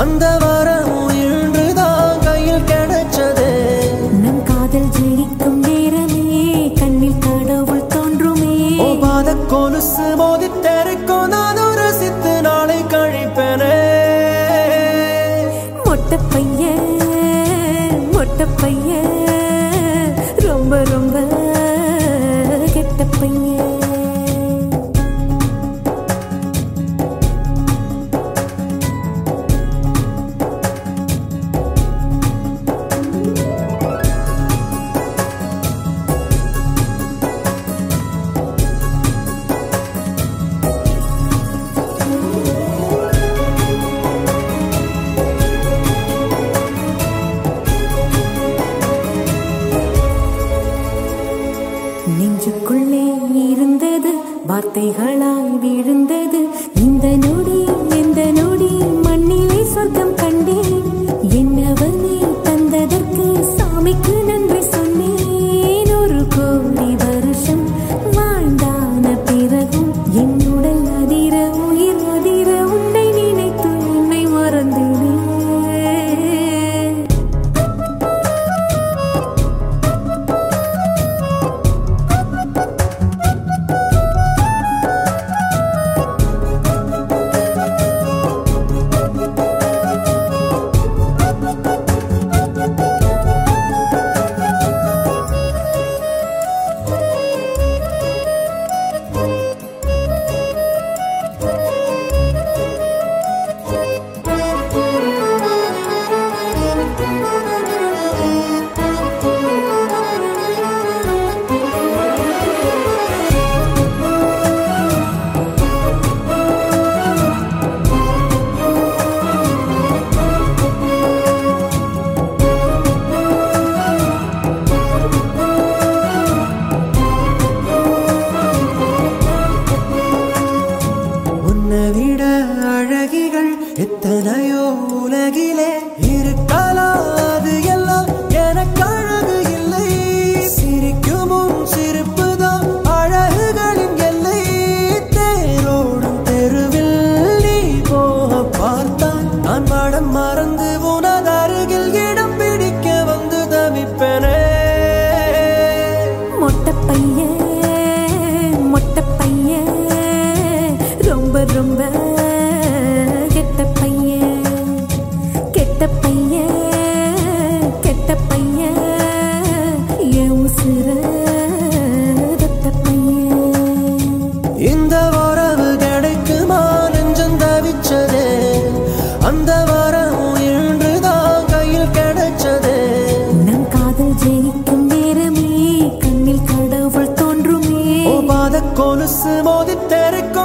அந்த வரம் இன்றுதான் கையில் கிடைச்சதே. நம் காதல் ஜெயிக்கும் நேரமே கண்ணில் கடவுள் தோன்றுமே. ஓ பாத கொலுசு மோதி தெரிக்கும் நானும் ரசித்து நாளை கழிப்பேனே. மொட்டை பையன் மொட்டை பையன் ரொம்ப ரொம்ப கெட்ட பையன். நெஞ்சுக்குள்ளே இருந்தது வார்த்தைகளாய் விழுந்தது. இந்த நொடி எந்த நொடி மண்ணிலே சொர்க்கம் கண்டேன். என்னவனே தந்ததற்கு சாமிக்கு நன்றி சொன்னேன். ஒரு கோடி வருஷம் வாழ்ந்தான பிறகும் என் உடல் அதிர உயிர் அதிர உன்னை நினைத்து என்னை மறந்தேனே. விட அழகிகள் எத்தனையோ உலகிலே இருக்காது. எல்லாம் எனக்கு அழகு இல்லை. சிரிக்குமும் சிரிப்புதான் அழகுகளின் எல்லை. தேரோடும் தெருவில் நீ போக பார்த்தால் நான் படம் மறந்து உனது அருகில் இடம் பிடிக்க வந்து தவிப்பேனே. மொட்டை பையன் மொட்டை பையன் ரொம்ப ரொம்ப கெட்ட பையன். கெட்ட பையன் கெட்ட பையன் என் உசுர ரத்த பையன். இந்த உறவு கிடைக்குமா நெஞ்சம் தவிச்சதே. அந்த வரம் இன்றுதான் கையில் கிடைச்சதே. நம் காதல் ஜெயிக்கும் நேரமே கண்ணில் கடவுள் தோன்றுமே. ஓ பாத கொலுசு மோதி தெரிக்கும்